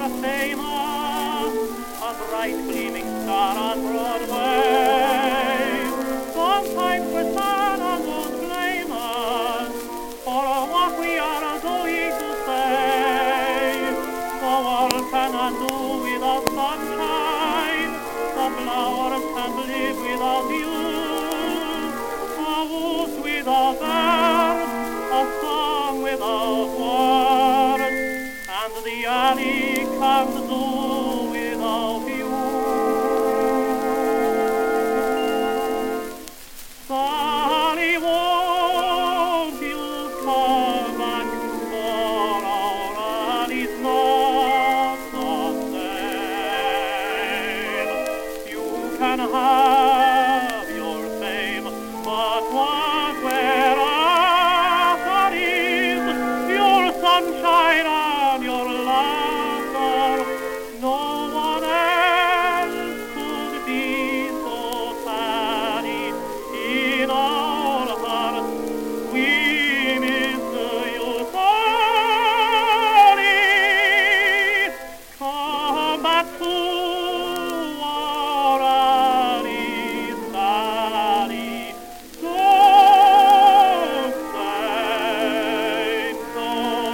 are famous, a bright gleaming star on Broadway. Sometimes we're sad and won't blame us for what we are going to say. The world cannot do without sunshine, the flowers can't live without you, a woods without birds, a song without words, and the alley can't do without you. Sally, won't you come back, for our alley's not the same. You can have your fame, but what we're after is your sunshine and your laughter. No one else could be so sunny in our hearts. We miss you, Sally. Come back to our alley, Sally. Don't say no.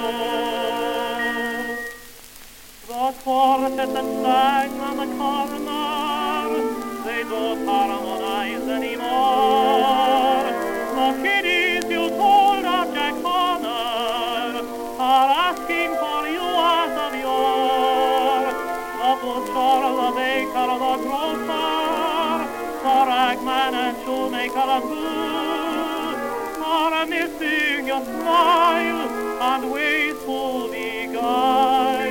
The quartet that sang on the corner, they don't harmonize anymore. The kiddies you told of Jack Connor are asking for you as of yore. The butcher, the baker, the grocer, the ragman and shoemaker and boots are missing your smile and ways to be guide.